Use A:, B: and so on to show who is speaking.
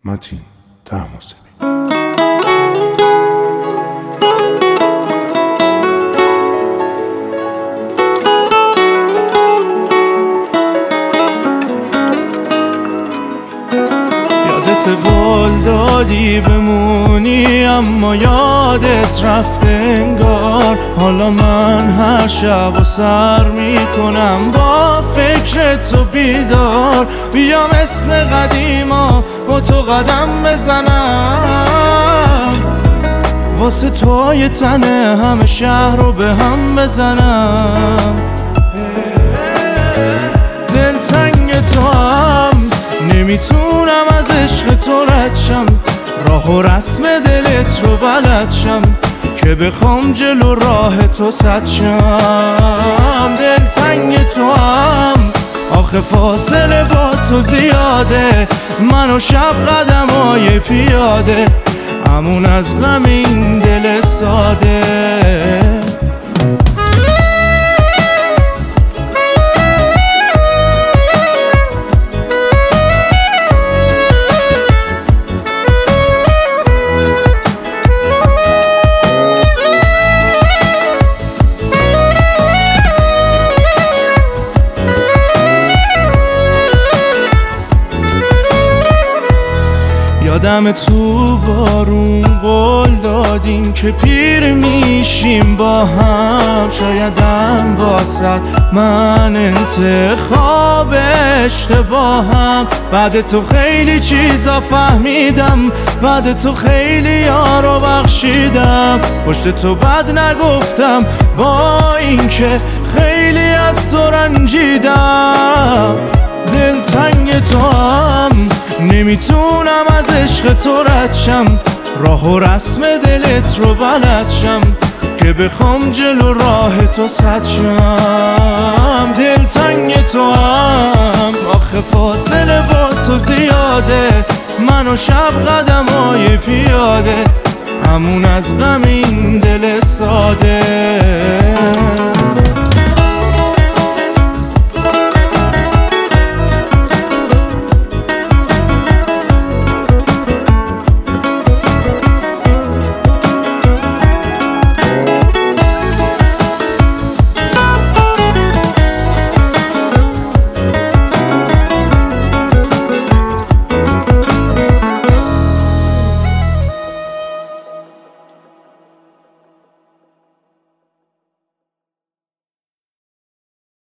A: متین طهماسبی.
B: یادت قول دادی بمونی اما یادت رفته انگار. حالا من هر شب و سر میکنم با فکر تو بیدار. بیا مثل قدیما با تو قدم بزنم، واسه توی تنه همه شهر رو به هم بزنم. دلتنگ تو هم نمیتونم از عشق تو رد شم، راه و رسم دلت رو بلد شم که بخوام جلو راه تو سد شم. دلتنگ تو هم آخه فاصله با تو زیاده، من و شب قدمای پیاده همون از غم این دل ساده. یادم تو بارون قول دادیم که پیر میشیم با هم. شایدم واسه من انتخاب اشتباهم. بعد تو خیلی چیزا فهمیدم، بعد تو خیلی یارو بخشیدم. پشت تو بد نگفتم با اینکه خیلی از تو رنجیدم. دلتنگ تو هم نمیتونم از عشق تو رد شم، راه و رسم دلت رو بلد شم که بخوام جلو راه تو سد شم. دلتنگ تو هم آخه فاصله با تو زیاده، من و شب قدمای پیاده همون از غم این دل ساده.